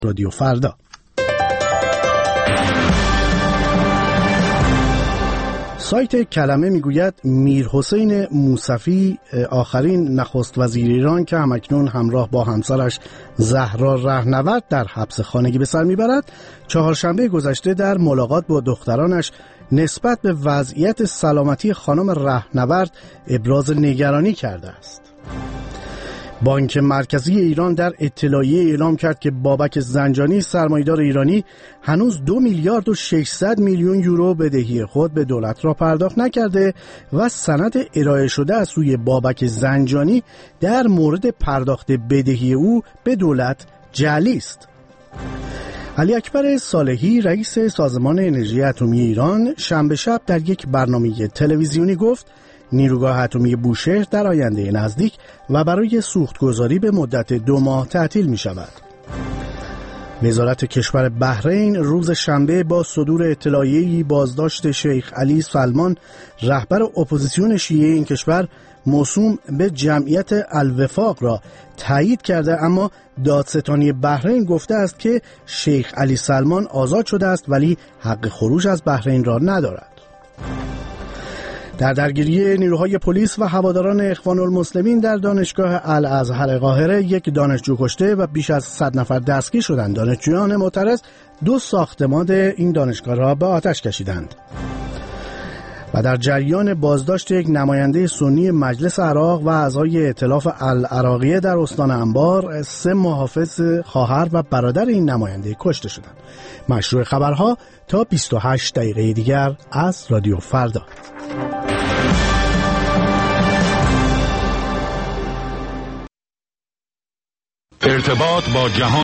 رادیو فردا. سایت کلمه میگوید میرحسین موصفی آخرین نخست وزیر ایران که همکنون همراه با همسرش زهرا رهنورد در حبس خانگی به سر میبرد، چهارشنبه گذشته در ملاقات با دخترانش نسبت به وضعیت سلامتی خانم رهنورد ابراز نگرانی کرده است. بانک مرکزی ایران در اطلاعیه اعلام کرد که بابک زنجانی سرمایه‌دار ایرانی هنوز 2 میلیارد و 600 میلیون یورو بدهی خود به دولت را پرداخت نکرده و سند ارائه شده از سوی بابک زنجانی در مورد پرداخت بدهی او به دولت جعلی است. علی اکبر صالحی رئیس سازمان انرژی اتمی ایران شنبه شب در یک برنامه تلویزیونی گفت نیروگاه اتمی بوشهر در آینده نزدیک و برای سوختگذاری به مدت 2 ماه تعطیل می شود. وزارت کشور بحرین روز شنبه با صدور اطلاعیه‌ای بازداشت شیخ علی سلمان رهبر اپوزیسیون شیعه این کشور موسوم به جمعیت الوفاق را تایید کرده، اما دادستانی بحرین گفته است که شیخ علی سلمان آزاد شده است ولی حق خروج از بحرین را ندارد. در درگیری نیروهای پلیس و هواداران اخوان المسلمین در دانشگاه الازهر قاهره یک دانشجو کشته و بیش از 100 نفر دستگیر شدند. دانشجویان معترض 2 ساختمان این دانشگاه را به آتش کشیدند. و در جریان بازداشت یک نماینده سنی مجلس عراق و اعضای ائتلاف العراقیه در استان انبار، 3 محافظ خواهر و برادر این نماینده کشته شدند. مشروع خبرها تا 28 دقیقه دیگر از رادیو فردا. ارتباط با جهان